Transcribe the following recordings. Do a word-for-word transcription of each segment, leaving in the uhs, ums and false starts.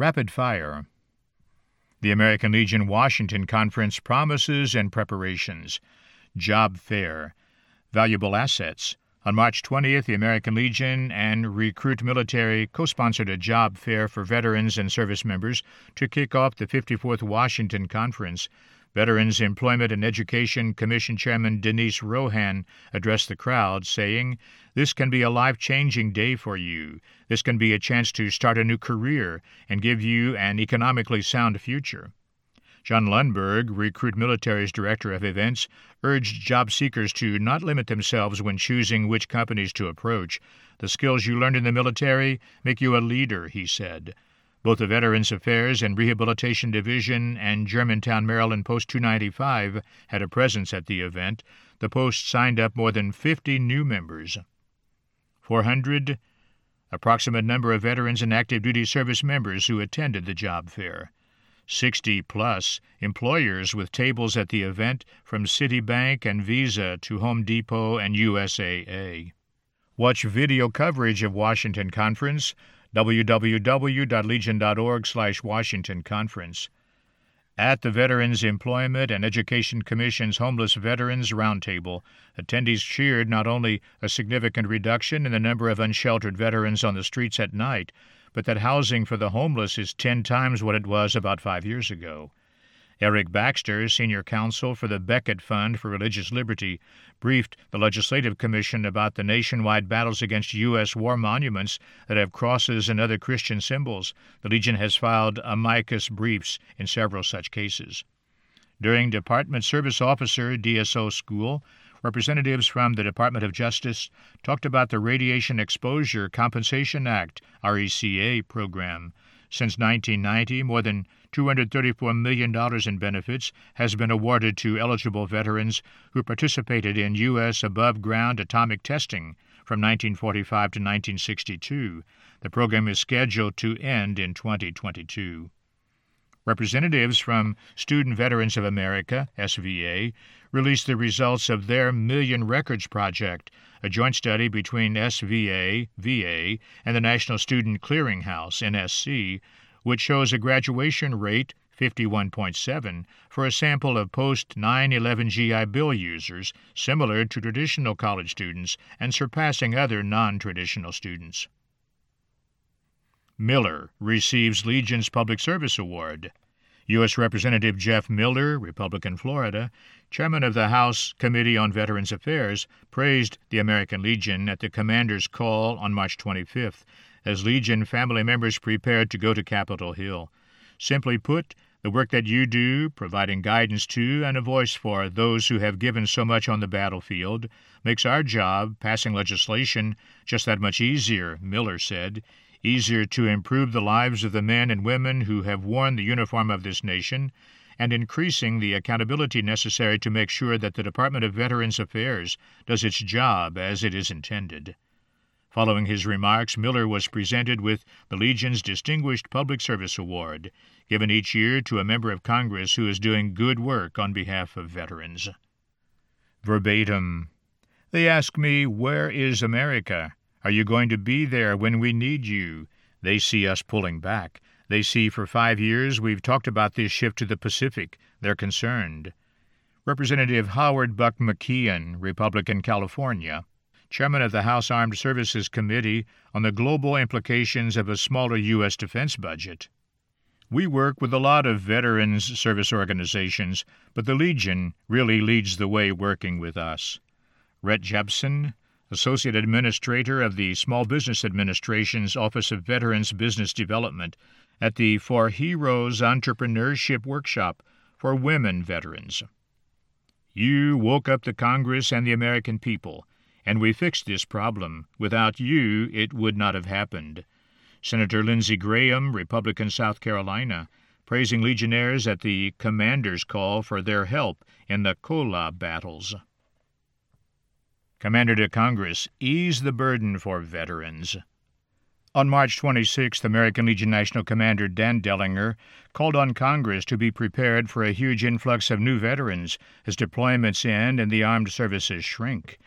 Rapid Fire. The American Legion Washington Conference Promises and Preparations. Job Fair. Valuable Assets. On March twentieth, the American Legion and Recruit Military co-sponsored a job fair for veterans and service members to kick off the fifty-fourth Washington Conference. Veterans Employment and Education Commission Chairman Denise Rohan addressed the crowd, saying, "This can be a life-changing day for you. This can be a chance to start a new career and give you an economically sound future." John Lundberg, Recruit Military's Director of Events, urged job seekers to not limit themselves when choosing which companies to approach. "The skills you learned in the military make you a leader," he said. Both the Veterans Affairs and Rehabilitation Division and Germantown, Maryland Post two ninety-five had a presence at the event. The Post signed up more than fifty new members. four hundred approximate number of veterans and active duty service members who attended the job fair. sixty-plus employers with tables at the event, from Citibank and Visa to Home Depot and U S A A. Watch video coverage of Washington Conference, w w w dot legion dot org slash Washington Conference. At the Veterans Employment and Education Commission's Homeless Veterans Roundtable, attendees cheered not only a significant reduction in the number of unsheltered veterans on the streets at night, but that housing for the homeless is ten times what it was about five years ago. Eric Baxter, Senior Counsel for the Beckett Fund for Religious Liberty, briefed the Legislative Commission about the nationwide battles against U S war monuments that have crosses and other Christian symbols. The Legion has filed amicus briefs in several such cases. During Department Service Officer D S O School, representatives from the Department of Justice talked about the Radiation Exposure Compensation Act, R E C A, program. Since nineteen ninety, more than two hundred thirty-four million dollars in benefits has been awarded to eligible veterans who participated in U S above-ground atomic testing from nineteen forty-five to nineteen sixty-two. The program is scheduled to end in twenty twenty-two. Representatives from Student Veterans of America, S V A, released the results of their Million Records Project, a joint study between S V A, V A, and the National Student Clearinghouse, N S C, which shows a graduation rate, fifty-one point seven, for a sample of post nine eleven G I Bill users, similar to traditional college students and surpassing other non-traditional students. Miller receives Legion's Public Service Award. U S Representative Jeff Miller, Republican, Florida, chairman of the House Committee on Veterans Affairs, praised the American Legion at the commander's call on March twenty-fifth as Legion family members prepared to go to Capitol Hill. Simply put, the work that you do, providing guidance to and a voice for those who have given so much on the battlefield, makes our job, passing legislation, just that much easier, Miller said. Easier to improve the lives of the men and women who have worn the uniform of this nation, and increasing the accountability necessary to make sure that the Department of Veterans Affairs does its job as it is intended. Following his remarks, Miller was presented with the Legion's Distinguished Public Service Award, given each year to a member of Congress who is doing good work on behalf of veterans. Verbatim. They ask me, where is America? Are you going to be there when we need you? They see us pulling back. They see for five years we've talked about this shift to the Pacific. They're concerned. Representative Howard Buck McKeon, Republican, California, chairman of the House Armed Services Committee on the global implications of a smaller U S defense budget. We work with a lot of veterans service organizations, but the Legion really leads the way working with us. Rhett Jepson, Associate Administrator of the Small Business Administration's Office of Veterans Business Development, at the For Heroes Entrepreneurship Workshop for Women Veterans. You woke up the Congress and the American people, and we fixed this problem. Without you, it would not have happened. Senator Lindsey Graham, Republican, South Carolina, praising Legionnaires at the commander's call for their help in the Kola battles. Commander to Congress, ease the burden for veterans. On March twenty-sixth, American Legion National Commander Dan Dellinger called on Congress to be prepared for a huge influx of new veterans as deployments end and the armed services shrink.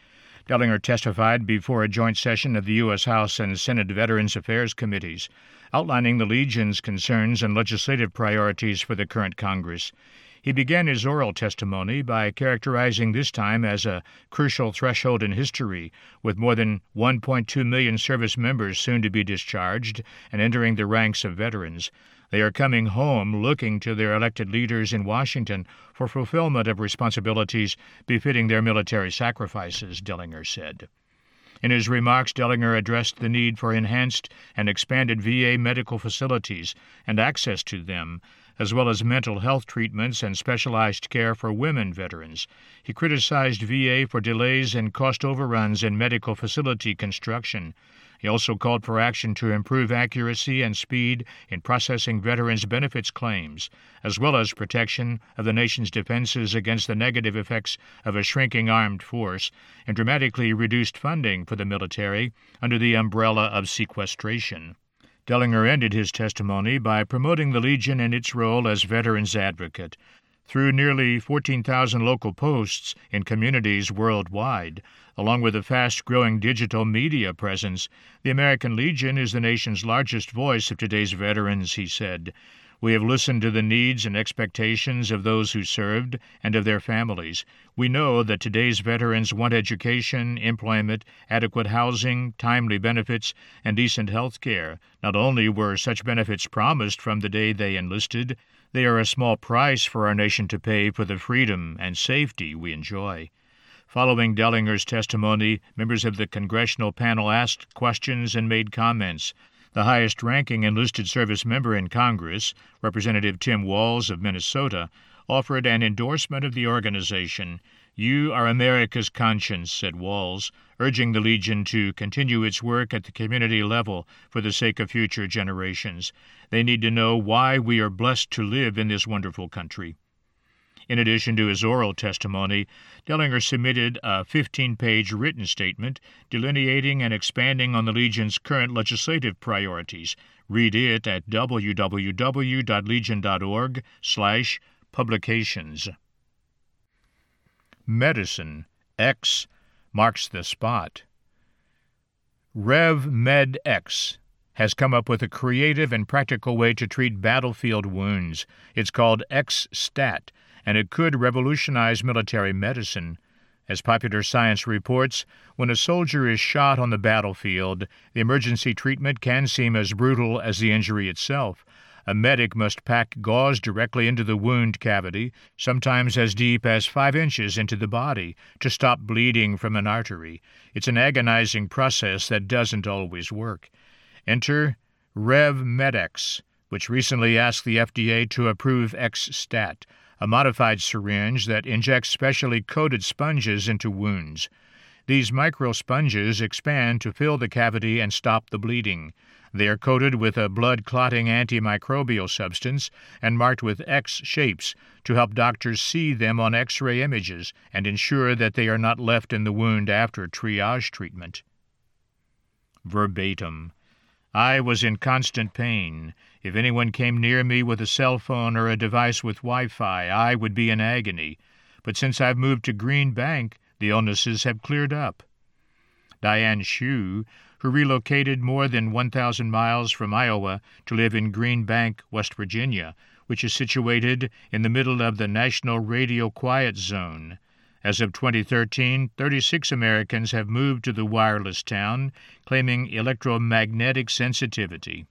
Dellinger testified before a joint session of the U S House and Senate Veterans Affairs Committees, outlining the Legion's concerns and legislative priorities for the current Congress. He began his oral testimony by characterizing this time as a crucial threshold in history, with more than one point two million service members soon to be discharged and entering the ranks of veterans. They are coming home looking to their elected leaders in Washington for fulfillment of responsibilities befitting their military sacrifices, Dellinger said. In his remarks, Dellinger addressed the need for enhanced and expanded V A medical facilities and access to them, as well as mental health treatments and specialized care for women veterans. He criticized V A for delays and cost overruns in medical facility construction. He also called for action to improve accuracy and speed in processing veterans' benefits claims, as well as protection of the nation's defenses against the negative effects of a shrinking armed force, and dramatically reduced funding for the military under the umbrella of sequestration. Dellinger ended his testimony by promoting the Legion in its role as veterans advocate. Through nearly fourteen thousand local posts in communities worldwide, along with a fast-growing digital media presence, the American Legion is the nation's largest voice of today's veterans, he said. We have listened to the needs and expectations of those who served and of their families. We know that today's veterans want education, employment, adequate housing, timely benefits, and decent health care. Not only were such benefits promised from the day they enlisted, they are a small price for our nation to pay for the freedom and safety we enjoy. Following Dellinger's testimony, members of the congressional panel asked questions and made comments. The highest-ranking enlisted service member in Congress, Representative Tim Walz of Minnesota, offered an endorsement of the organization. "You are America's conscience," said Walz, urging the Legion to continue its work at the community level for the sake of future generations. They need to know why we are blessed to live in this wonderful country. In addition to his oral testimony, Dellinger submitted a fifteen-page written statement delineating and expanding on the Legion's current legislative priorities. Read it at w w w dot legion dot org slash publications. Medicine. X marks the spot. RevMedX has come up with a creative and practical way to treat battlefield wounds. It's called X-Stat, and it could revolutionize military medicine. As Popular Science reports, when a soldier is shot on the battlefield, the emergency treatment can seem as brutal as the injury itself. A medic must pack gauze directly into the wound cavity, sometimes as deep as five inches into the body, to stop bleeding from an artery. It's an agonizing process that doesn't always work. Enter RevMedX, which recently asked the F D A to approve X-Stat, a modified syringe that injects specially coated sponges into wounds. These microsponges expand to fill the cavity and stop the bleeding. They are coated with a blood-clotting antimicrobial substance and marked with X shapes to help doctors see them on X-ray images and ensure that they are not left in the wound after triage treatment. Verbatim. I was in constant pain. If anyone came near me with a cell phone or a device with Wi-Fi, I would be in agony. But since I've moved to Green Bank, the illnesses have cleared up. Diane Shue, who relocated more than one thousand miles from Iowa to live in Green Bank, West Virginia, which is situated in the middle of the National Radio Quiet Zone. As of twenty thirteen, thirty-six Americans have moved to the wireless town, claiming electromagnetic sensitivity.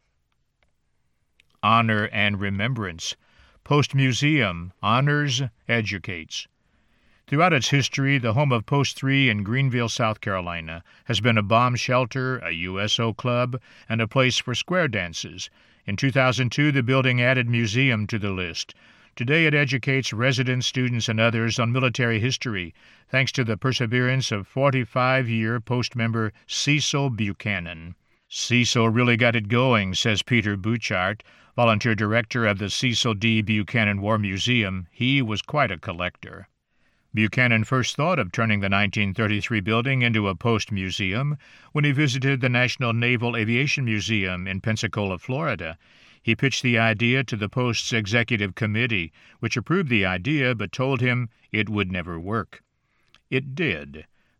Honor and Remembrance. Post Museum honors, educates. Throughout its history, the home of Post three in Greenville, South Carolina, has been a bomb shelter, a U S O club, and a place for square dances. In two thousand two, the building added museum to the list. Today it educates residents, students, and others on military history, thanks to the perseverance of forty-five-year Post member Cecil Buchanan. Cecil really got it going, says Peter Bouchard, volunteer director of the Cecil D. Buchanan War Museum. He was quite a collector. Buchanan first thought of turning the nineteen thirty-three building into a Post museum when he visited the National Naval Aviation Museum in Pensacola, Florida. He pitched the idea to the Post's executive committee, which approved the idea but told him it would never work. It did.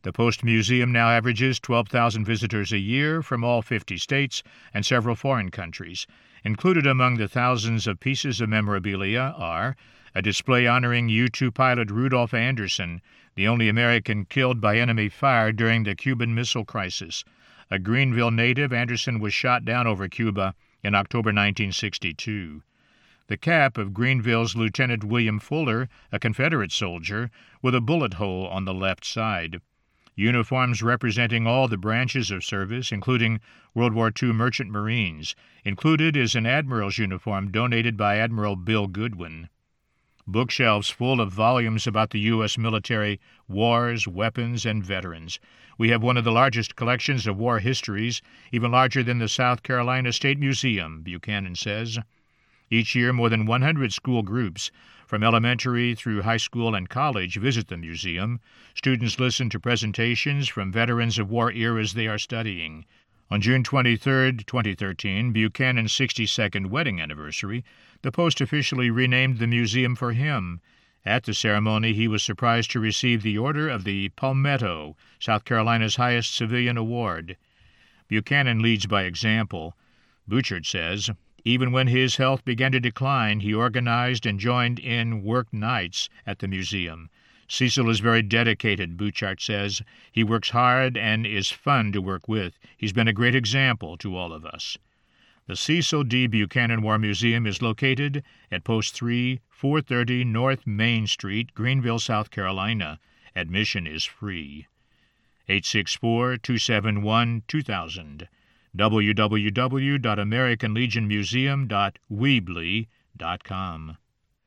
The Post Museum now averages twelve thousand visitors a year from all fifty states and several foreign countries. Included among the thousands of pieces of memorabilia are a display honoring U two pilot Rudolph Anderson, the only American killed by enemy fire during the Cuban Missile Crisis. A Greenville native, Anderson was shot down over Cuba in October nineteen sixty-two. The cap of Greenville's Lieutenant William Fuller, a Confederate soldier, with a bullet hole on the left side. Uniforms representing all the branches of service, including World War Two Merchant Marines. Included is an admiral's uniform donated by Admiral Bill Goodwin. Bookshelves full of volumes about the U S military, wars, weapons, and veterans. We have one of the largest collections of war histories, even larger than the South Carolina State Museum, Buchanan says. Each year, more than one hundred school groups, from elementary through high school and college, visit the museum. Students listen to presentations from veterans of war eras they are studying. On June twenty-third, twenty thirteen, Buchanan's sixty-second wedding anniversary, the Post officially renamed the museum for him. At the ceremony, he was surprised to receive the Order of the Palmetto, South Carolina's highest civilian award. Buchanan leads by example. Bouchard says, even when his health began to decline, he organized and joined in work nights at the museum. Cecil is very dedicated, Bouchard says. He works hard and is fun to work with. He's been a great example to all of us. The Cecil D. Buchanan War Museum is located at Post three, four thirty North Main Street, Greenville, South Carolina. Admission is free. eight six four, two seven one, two thousand. w w w dot american legion museum dot weebly dot com.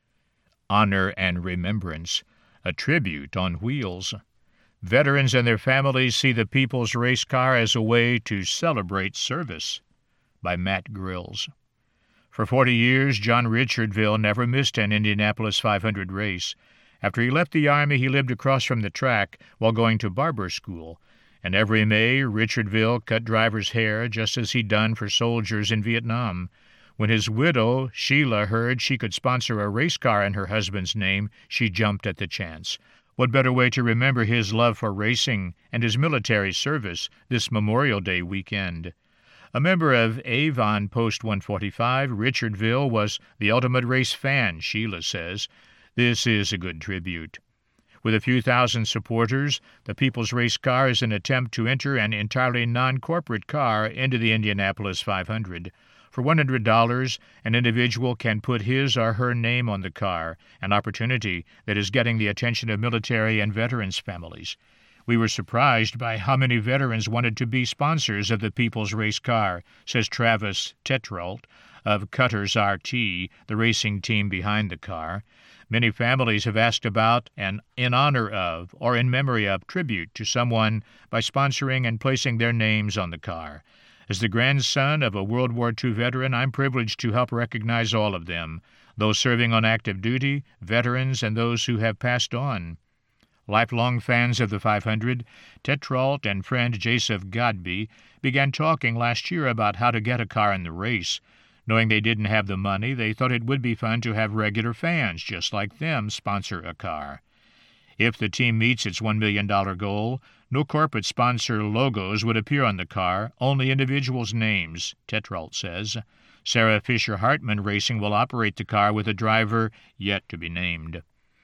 Honor and Remembrance, a tribute on wheels. Veterans and their families see the People's Race Car as a way to celebrate service. By Matt Grills. For forty years, John Richardville never missed an Indianapolis five hundred race. After he left the Army, he lived across from the track while going to barber school. And every May, Richardville cut drivers' hair just as he'd done for soldiers in Vietnam. When his widow, Sheila, heard she could sponsor a race car in her husband's name, she jumped at the chance. What better way to remember his love for racing and his military service this Memorial Day weekend? A member of Avon Post one forty-five, Richardville was the ultimate race fan, Sheila says. This is a good tribute. With a few thousand supporters, the People's Race Car is an attempt to enter an entirely non-corporate car into the Indianapolis five hundred. For one hundred dollars, an individual can put his or her name on the car, an opportunity that is getting the attention of military and veterans' families. We were surprised by how many veterans wanted to be sponsors of the People's Race Car, says Travis Tetrault of Cutters R T, the racing team behind the car. Many families have asked about and in honor of or in memory of tribute to someone by sponsoring and placing their names on the car. As the grandson of a World War Two veteran, I'm privileged to help recognize all of them, those serving on active duty, veterans, and those who have passed on. Lifelong fans of the five hundred, Tetrault and friend Joseph Godby began talking last year about how to get a car in the race. Knowing they didn't have the money, they thought it would be fun to have regular fans just like them sponsor a car. If the team meets its one million dollars goal, no corporate sponsor logos would appear on the car, only individuals' names, Tetrault says. Sarah Fisher Hartman Racing will operate the car with a driver yet to be named.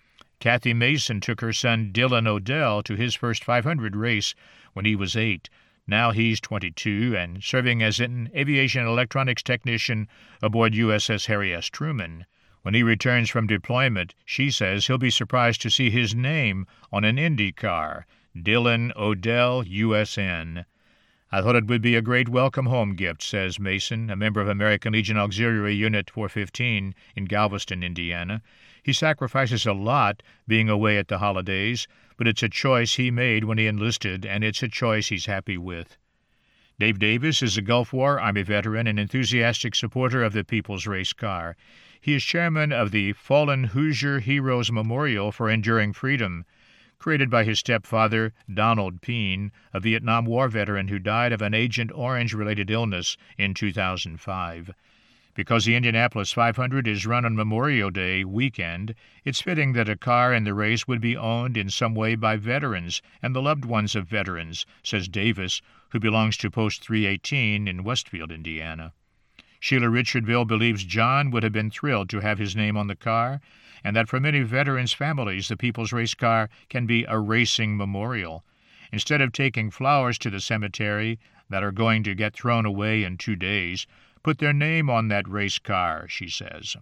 Kathy Mason took her son Dylan Odell to his first five hundred race when he was eight. Now he's twenty-two and serving as an aviation electronics technician aboard U S S Harry S. Truman. When he returns from deployment, she says he'll be surprised to see his name on an Indy car, Dylan Odell, U S N. I thought it would be a great welcome home gift, says Mason, a member of American Legion Auxiliary Unit four fifteen in Galveston, Indiana. He sacrifices a lot being away at the holidays, but it's a choice he made when he enlisted, and it's a choice he's happy with. Dave Davis is a Gulf War Army veteran and enthusiastic supporter of the People's Race Car. He is chairman of the Fallen Hoosier Heroes Memorial for Enduring Freedom, created by his stepfather, Donald Peen, a Vietnam War veteran who died of an Agent Orange-related illness in two thousand five. Because the Indianapolis five hundred is run on Memorial Day weekend, it's fitting that a car in the race would be owned in some way by veterans and the loved ones of veterans, says Davis, who belongs to Post three eighteen in Westfield, Indiana. Sheila Richardville believes John would have been thrilled to have his name on the car, and that for many veterans' families the People's Race car can be a racing memorial. Instead of taking flowers to the cemetery that are going to get thrown away in two days, put their name on that race car, she says.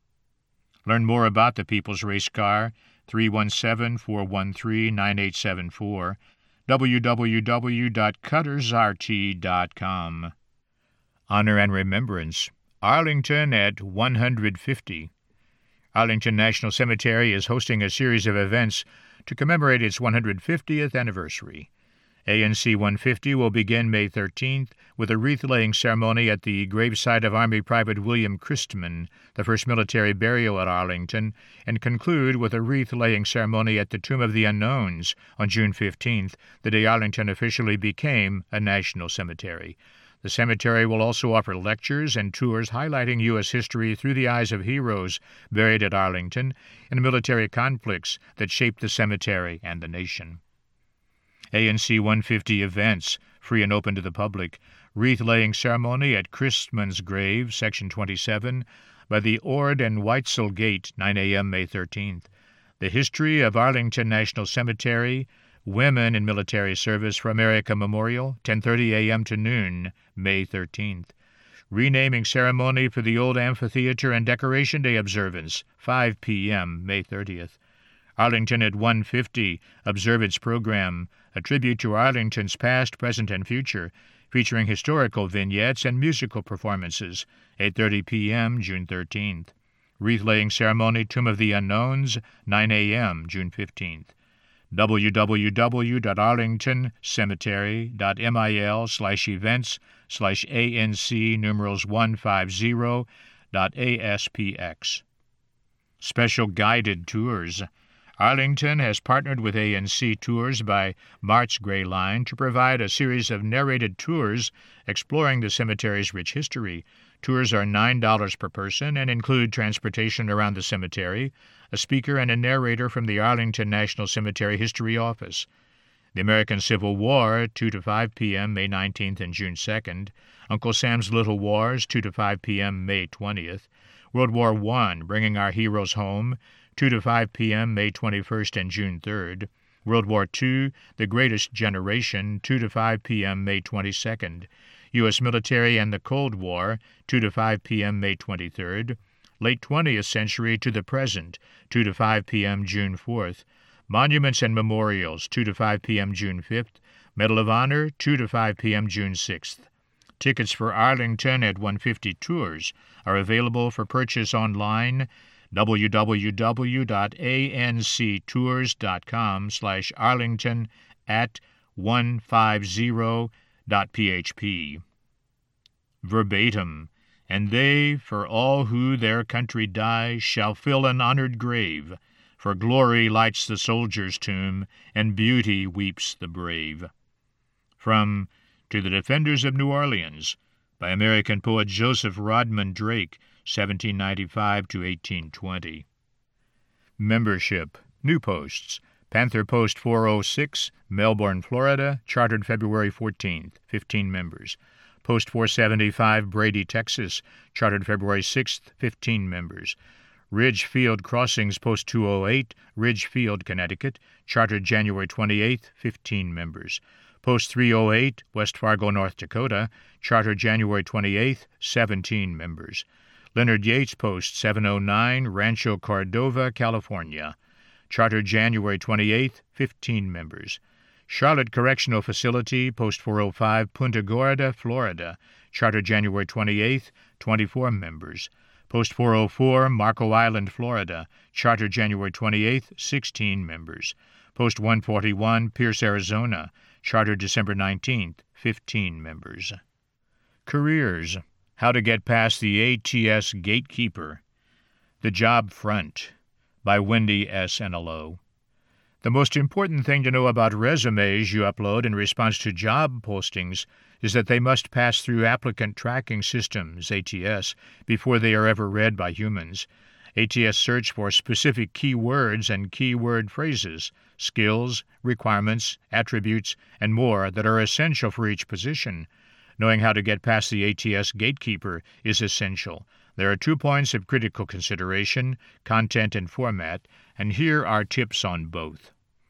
Learn more about the People's Race car, three one seven, four one three, nine eight seven four, w w w dot cutters r t dot com. Honor and Remembrance, Arlington at one hundred fifty. Arlington National Cemetery is hosting a series of events to commemorate its one hundred fiftieth anniversary. A N C one fifty will begin May thirteenth with a wreath-laying ceremony at the gravesite of Army Private William Christman, the first military burial at Arlington, and conclude with a wreath-laying ceremony at the Tomb of the Unknowns on June fifteenth, the day Arlington officially became a national cemetery. The cemetery will also offer lectures and tours highlighting U S history through the eyes of heroes buried at Arlington and military conflicts that shaped the cemetery and the nation. A N C one fifty events, free and open to the public. Wreath-laying ceremony at Christman's grave, Section twenty-seven, by the Ord and Weitzel Gate, nine a m May thirteenth. The history of Arlington National Cemetery, Women in Military Service for America Memorial, ten thirty a m to noon, May thirteenth. Renaming ceremony for the old amphitheater and Decoration Day observance, five p m May thirtieth. Arlington at one fifty, observe its program, a tribute to Arlington's past, present, and future, featuring historical vignettes and musical performances, eight thirty p m June thirteenth. Wreath-laying ceremony, Tomb of the Unknowns, nine a m June fifteenth. w w w dot arlington cemetery dot mil slash events slash anc numerals one fifty dot aspx. Special guided tours. Arlington has partnered with A N C Tours by Mart's Gray Line to provide a series of narrated tours exploring the cemetery's rich history. Tours are nine dollars per person and include transportation around the cemetery, a speaker and a narrator from the Arlington National Cemetery History Office. The American Civil War, two to five p m May nineteenth and June second. Uncle Sam's Little Wars, two to five p m May twentieth. World War One, Bringing Our Heroes Home, two to five p m May twenty-first and June third. World War Two, The Greatest Generation, two to five p m May twenty-second. U S Military and the Cold War, two to five p m May twenty-third. Late twentieth Century to the Present, two to five p m June fourth. Monuments and Memorials, two to five p m June fifth. Medal of Honor, two to five p m June sixth. Tickets for Arlington at one fifty Tours are available for purchase online, w w w dot a n c tours dot com slash arlington at one fifty dot p h p. Verbatim, and they, for all who their country die, shall fill an honored grave, for glory lights the soldier's tomb, and beauty weeps the brave. From To the Defenders of New Orleans, by American poet Joseph Rodman Drake, seventeen ninety-five to eighteen twenty. Membership. New posts. Panther Post four oh six, Melbourne, Florida, chartered February fourteenth, fifteen members. Post four seventy-five, Brady, Texas, chartered February sixth, fifteen members. Ridgefield Crossings Post two oh eight, Ridgefield, Connecticut, chartered January twenty-eighth, fifteen members. Post three oh eight, West Fargo, North Dakota, chartered January twenty-eighth, seventeen members. Leonard Yates Post seven oh nine, Rancho Cordova, California, chartered January twenty-eighth, fifteen members. Charlotte Correctional Facility, Post four oh five, Punta Gorda, Florida, chartered January twenty-eighth, twenty-four members. Post four oh four, Marco Island, Florida, chartered January twenty-eighth, sixteen members. Post one forty-one, Pierce, Arizona, chartered December nineteenth, fifteen members. Careers. How to Get Past the A T S Gatekeeper. The Job Front, by Wendy S. Enelo. The most important thing to know about resumes you upload in response to job postings is that they must pass through applicant tracking systems, A T S, before they are ever read by humans. A T S search for specific keywords and keyword phrases, skills, requirements, attributes, and more that are essential for each position. Knowing how to get past the A T S gatekeeper is essential. There are two points of critical consideration, content and format, and here are tips on both.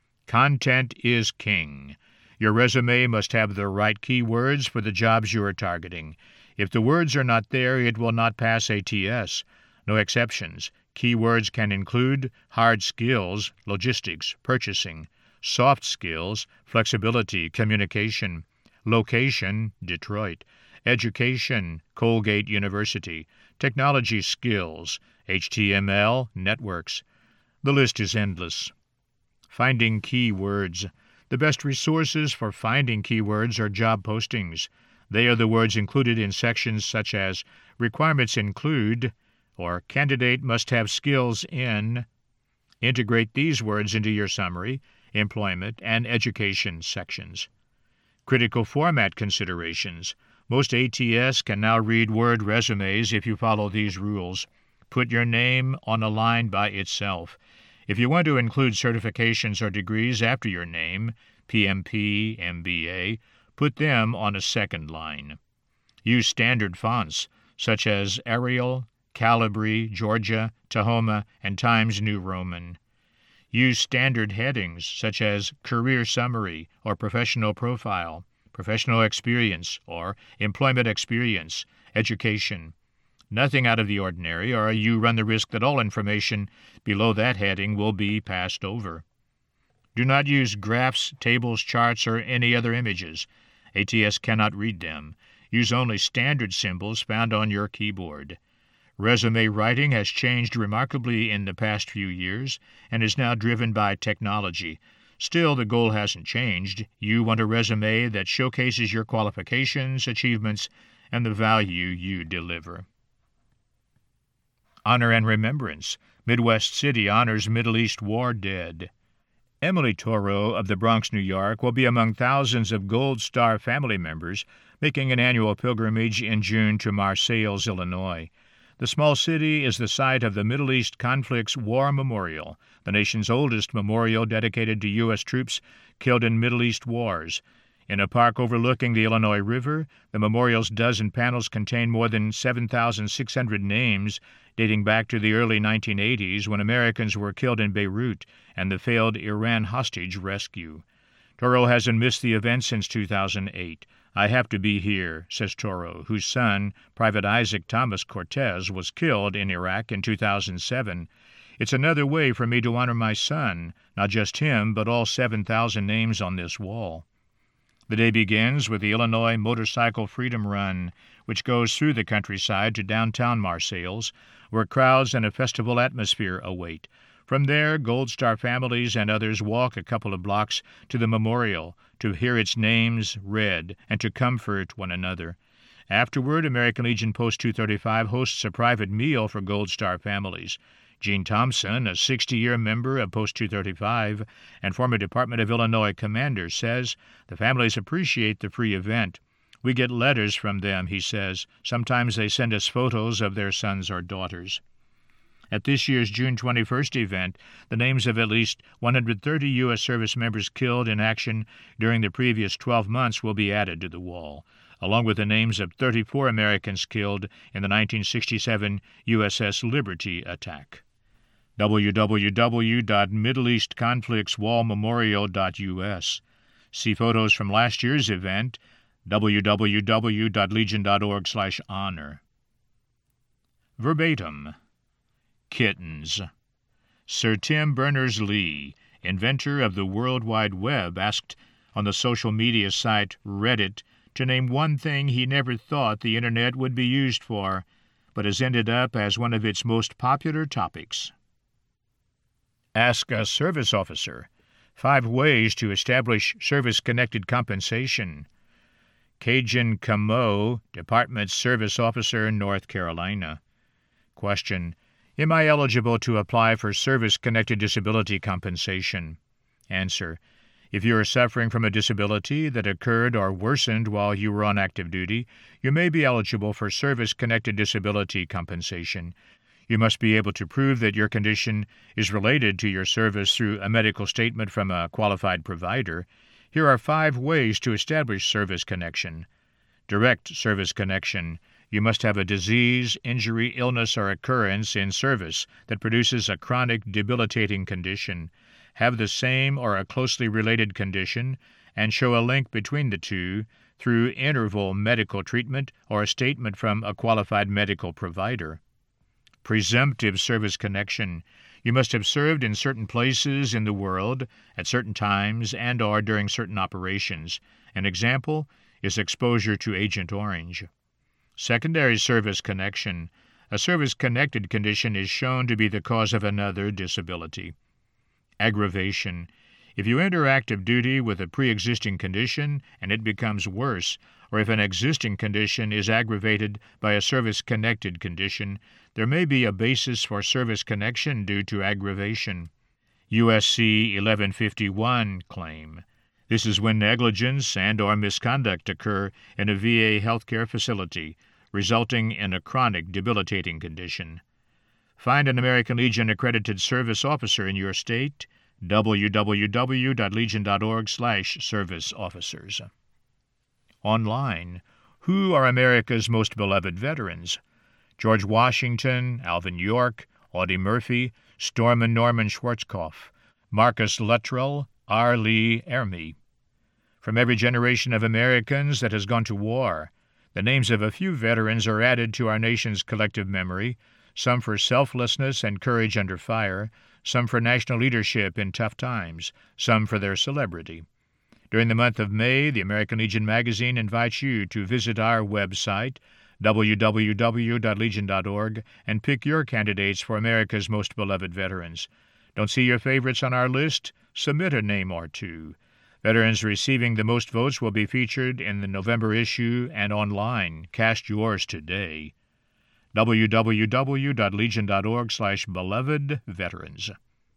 Content is king. Your resume must have the right keywords for the jobs you are targeting. If the words are not there, it will not pass A T S. No exceptions. Keywords can include hard skills, logistics, purchasing, soft skills, flexibility, communication, location, Detroit, education, Colgate University, technology skills, H T M L, networks. The list is endless. Finding keywords. The best resources for finding keywords are job postings. They are the words included in sections such as requirements include or candidate must have skills in. Integrate these words into your summary, employment, and education sections. Critical format considerations. Most A T S can now read Word resumes if you follow these rules. Put your name on a line by itself. If you want to include certifications or degrees after your name, P M P, M B A, put them on a second line. Use standard fonts, such as Arial, Calibri, Georgia, Tahoma, and Times New Roman. Use standard headings, such as Career Summary or Professional Profile, Professional Experience or Employment Experience, Education. Nothing out of the ordinary, or you run the risk that all information below that heading will be passed over. Do not use graphs, tables, charts, or any other images. A T S cannot read them. Use only standard symbols found on your keyboard. Resume writing has changed remarkably in the past few years and is now driven by technology. Still, the goal hasn't changed. You want a resume that showcases your qualifications, achievements, and the value you deliver. Honor and Remembrance. Midwest City honors Middle East war dead. Emily Toro of the Bronx, New York, will be among thousands of Gold Star family members making an annual pilgrimage in June to Marseilles, Illinois. The small city is the site of the Middle East Conflicts War Memorial, the nation's oldest memorial dedicated to U S troops killed in Middle East wars. In a park overlooking the Illinois River, the memorial's dozen panels contain more than seven thousand six hundred names dating back to the early nineteen eighties when Americans were killed in Beirut and the failed Iran hostage rescue. Toro hasn't missed the event since two thousand eight. I have to be here, says Toro, whose son, Private Isaac Thomas Cortez, was killed in Iraq in two thousand seven. It's another way for me to honor my son, not just him, but all seven thousand names on this wall. The day begins with the Illinois Motorcycle Freedom Run, which goes through the countryside to downtown Marseilles, where crowds and a festival atmosphere await. From there, Gold Star families and others walk a couple of blocks to the memorial to hear its names read and to comfort one another. Afterward, American Legion Post two thirty-five hosts a private meal for Gold Star families. Gene Thompson, a sixty-year member of Post two thirty-five and former Department of Illinois commander, says the families appreciate the free event. We get letters from them, he says. Sometimes they send us photos of their sons or daughters. At this year's June twenty-first event, the names of at least one hundred thirty U S service members killed in action during the previous twelve months will be added to the wall, along with the names of thirty-four Americans killed in the nineteen sixty-seven U S S Liberty attack. w w w dot middle east conflicts wall memorial dot u s. See photos from last year's event, w w w dot legion dot org slash honor. Verbatim. Kittens. Sir Tim Berners-Lee, inventor of the World Wide Web, asked on the social media site Reddit to name one thing he never thought the Internet would be used for, but has ended up as one of its most popular topics. Ask a service officer. Five ways to establish service-connected compensation. Cajun Camo, Department Service Officer, North Carolina. Question. Am I eligible to apply for service-connected disability compensation? Answer: If you are suffering from a disability that occurred or worsened while you were on active duty, you may be eligible for service-connected disability compensation. You must be able to prove that your condition is related to your service through a medical statement from a qualified provider. Here are five ways to establish service connection. Direct service connection. You must have a disease, injury, illness, or occurrence in service that produces a chronic, debilitating condition, have the same or a closely related condition, and show a link between the two through interval medical treatment or a statement from a qualified medical provider. Presumptive service connection. You must have served in certain places in the world at certain times and or during certain operations. An example is exposure to Agent Orange. Secondary service connection. A service-connected condition is shown to be the cause of another disability. Aggravation. If you enter active duty with a pre-existing condition and it becomes worse, or if an existing condition is aggravated by a service-connected condition, there may be a basis for service connection due to aggravation. U S C eleven fifty-one claim. This is when negligence and or misconduct occur in a V A healthcare facility, resulting in a chronic, debilitating condition. Find an American Legion accredited service officer in your state, w w w dot legion dot org slash service officers. Online. Who are America's most beloved veterans? George Washington, Alvin York, Audie Murphy, Stormin Norman Schwarzkopf, Marcus Luttrell, R. Lee Ermey. From every generation of Americans that has gone to war, the names of a few veterans are added to our nation's collective memory, some for selflessness and courage under fire, some for national leadership in tough times, some for their celebrity. During the month of May, the American Legion magazine invites you to visit our website, w w w dot legion dot org, and pick your candidates for America's most beloved veterans. Don't see your favorites on our list? Submit a name or two. Veterans receiving the most votes will be featured in the November issue and online. Cast yours today. w w w dot legion dot org slash beloved veterans.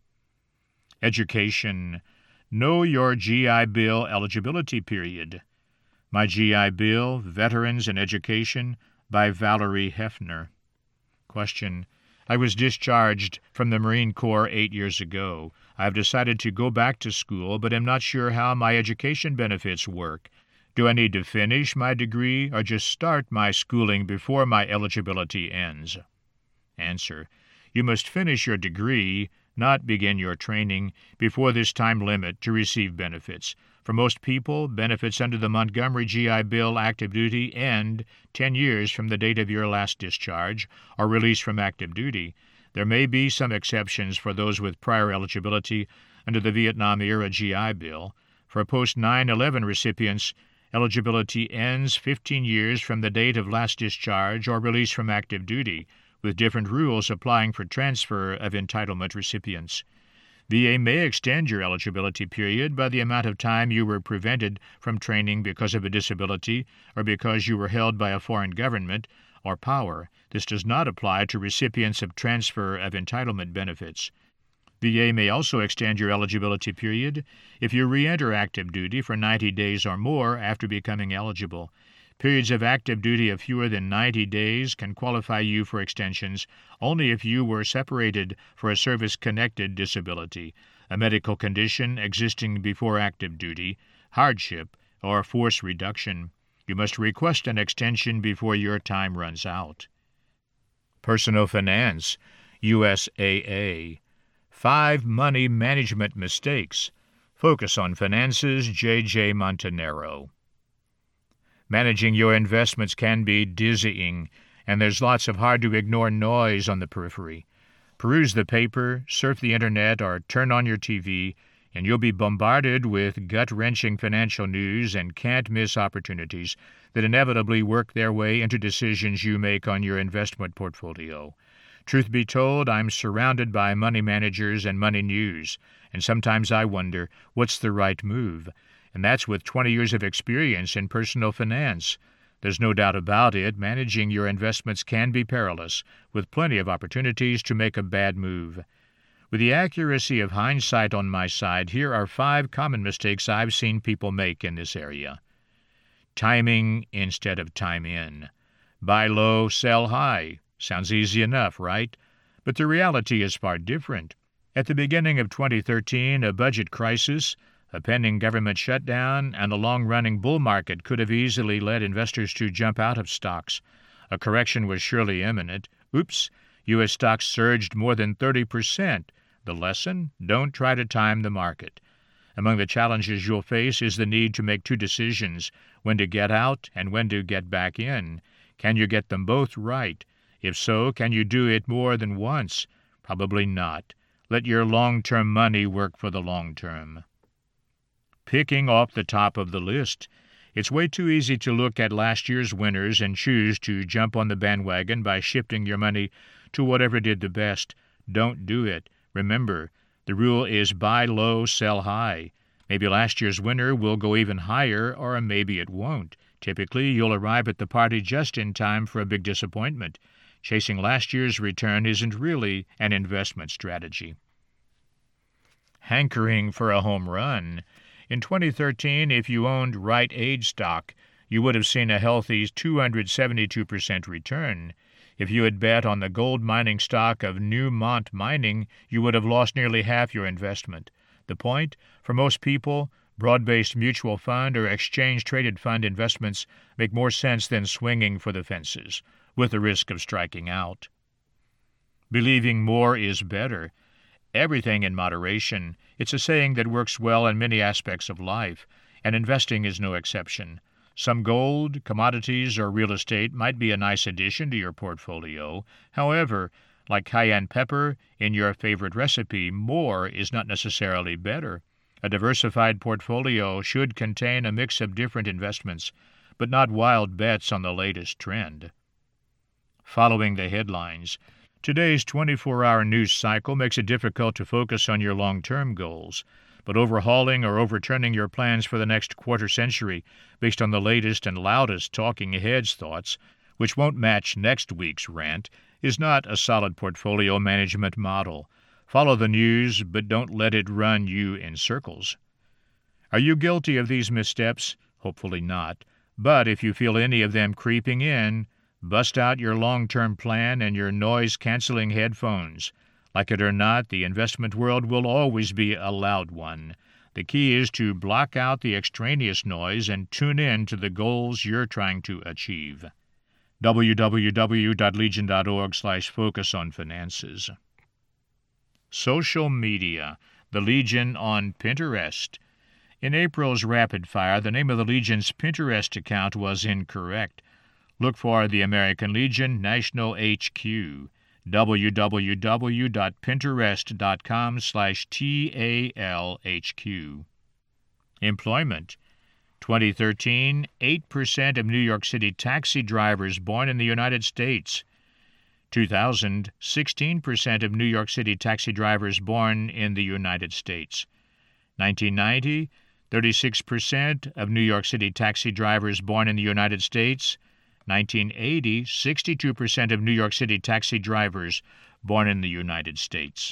Education. Know your G I Bill eligibility period. My G I Bill, Veterans and Education, by Valerie Hefner. Question. I was discharged from the Marine Corps eight years ago. I have decided to go back to school, but am not sure how my education benefits work. Do I need to finish my degree or just start my schooling before my eligibility ends? Answer. You must finish your degree, not begin your training, before this time limit to receive benefits. For most people, benefits under the Montgomery G I Bill active duty end ten years from the date of your last discharge or release from active duty. There may be some exceptions for those with prior eligibility under the Vietnam-era G I Bill. For post nine eleven recipients, eligibility ends fifteen years from the date of last discharge or release from active duty, with different rules applying for transfer of entitlement recipients. V A may extend your eligibility period by the amount of time you were prevented from training because of a disability or because you were held by a foreign government or power. This does not apply to recipients of transfer of entitlement benefits. V A may also extend your eligibility period if you re-enter active duty for ninety days or more after becoming eligible. Periods of active duty of fewer than ninety days can qualify you for extensions only if you were separated for a service-connected disability, a medical condition existing before active duty, hardship, or force reduction. You must request an extension before your time runs out. Personal Finance, U S A A. Five Money Management Mistakes. Focus on Finances, J J Montanaro. Managing your investments can be dizzying, and there's lots of hard-to-ignore noise on the periphery. Peruse the paper, surf the internet, or turn on your T V, and you'll be bombarded with gut-wrenching financial news and can't-miss opportunities that inevitably work their way into decisions you make on your investment portfolio. Truth be told, I'm surrounded by money managers and money news, and sometimes I wonder, what's the right move? And that's with twenty years of experience in personal finance. There's no doubt about it, managing your investments can be perilous, with plenty of opportunities to make a bad move. With the accuracy of hindsight on my side, here are five common mistakes I've seen people make in this area. Timing instead of time in. Buy low, sell high. Sounds easy enough, right? But the reality is far different. At the beginning of twenty thirteen, a budget crisis, a pending government shutdown, and a long-running bull market could have easily led investors to jump out of stocks. A correction was surely imminent. Oops, U S stocks surged more than thirty percent. The lesson? Don't try to time the market. Among the challenges you'll face is the need to make two decisions, when to get out and when to get back in. Can you get them both right? If so, can you do it more than once? Probably not. Let your long-term money work for the long term. Picking off the top of the list. It's way too easy to look at last year's winners and choose to jump on the bandwagon by shifting your money to whatever did the best. Don't do it. Remember, the rule is buy low, sell high. Maybe last year's winner will go even higher, or maybe it won't. Typically, you'll arrive at the party just in time for a big disappointment. Chasing last year's return isn't really an investment strategy. Hankering for a home run. In twenty thirteen, if you owned Rite Aid stock, you would have seen a healthy two hundred seventy-two percent return. If you had bet on the gold mining stock of Newmont Mining, you would have lost nearly half your investment. The point? For most people, broad-based mutual fund or exchange-traded fund investments make more sense than swinging for the fences, with the risk of striking out. Believing more is better. Everything in moderation. It's a saying that works well in many aspects of life, and investing is no exception. Some gold, commodities, or real estate might be a nice addition to your portfolio. However, like cayenne pepper in your favorite recipe, more is not necessarily better. A diversified portfolio should contain a mix of different investments, but not wild bets on the latest trend. Following the headlines. Today's twenty-four hour news cycle makes it difficult to focus on your long-term goals, but overhauling or overturning your plans for the next quarter century based on the latest and loudest talking heads' thoughts, which won't match next week's rant, is not a solid portfolio management model. Follow the news, but don't let it run you in circles. Are you guilty of these missteps? Hopefully not. But if you feel any of them creeping in, bust out your long-term plan and your noise-canceling headphones. Like it or not, the investment world will always be a loud one. The key is to block out the extraneous noise and tune in to the goals you're trying to achieve. w w w dot legion dot org slash focus on finances. Social media. The Legion on Pinterest. In April's rapid fire, the name of the Legion's Pinterest account was incorrect. Look for the American Legion National H Q. w w w dot pinterest dot com slash T A L H Q. Employment. twenty thirteen, eight percent of New York City taxi drivers born in the United States. two thousand, sixteen percent of New York City taxi drivers born in the United States. nineteen ninety, thirty-six percent of New York City taxi drivers born in the United States. nineteen eighty, sixty-two percent of New York City taxi drivers born in the United States.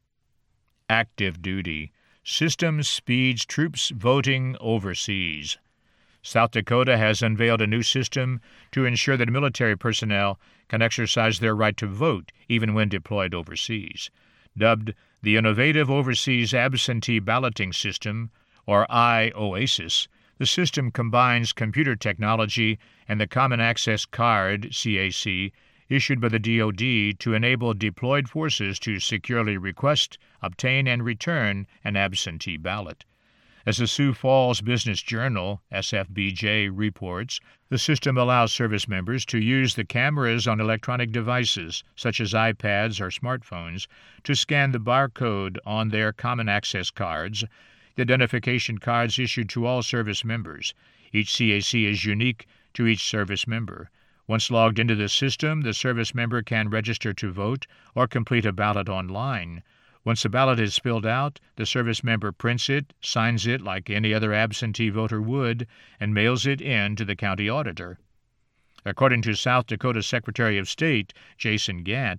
Active duty. System speeds troops voting overseas. South Dakota has unveiled a new system to ensure that military personnel can exercise their right to vote even when deployed overseas. Dubbed the Innovative Overseas Absentee Balloting System, or I OASIS, the system combines computer technology and the Common Access Card, C A C, issued by the D O D to enable deployed forces to securely request, obtain, and return an absentee ballot. As the Sioux Falls Business Journal, S F B J, reports, the system allows service members to use the cameras on electronic devices, such as iPads or smartphones, to scan the barcode on their Common Access Cards, the identification cards issued to all service members. Each C A C is unique to each service member. Once logged into the system, the service member can register to vote or complete a ballot online. Once a ballot is filled out, the service member prints it, signs it like any other absentee voter would, and mails it in to the county auditor. According to South Dakota Secretary of State Jason Gant,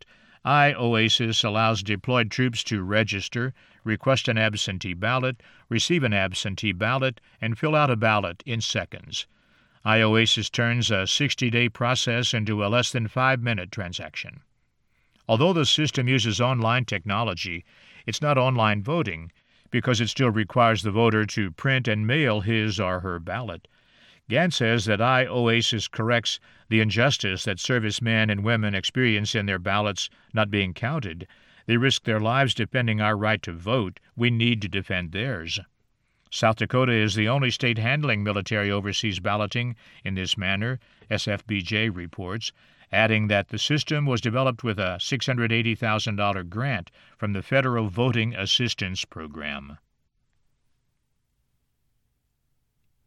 iOasis allows deployed troops to register, request an absentee ballot, receive an absentee ballot, and fill out a ballot in seconds. iOasis turns a sixty-day process into a less than five-minute transaction. Although the system uses online technology, it's not online voting because it still requires the voter to print and mail his or her ballot. Gant says that iOasis corrects the injustice that servicemen and women experience in their ballots not being counted. They risk their lives defending our right to vote. We need to defend theirs. South Dakota is the only state handling military overseas balloting in this manner, S F B J reports, adding that the system was developed with a six hundred eighty thousand dollars grant from the Federal Voting Assistance Program.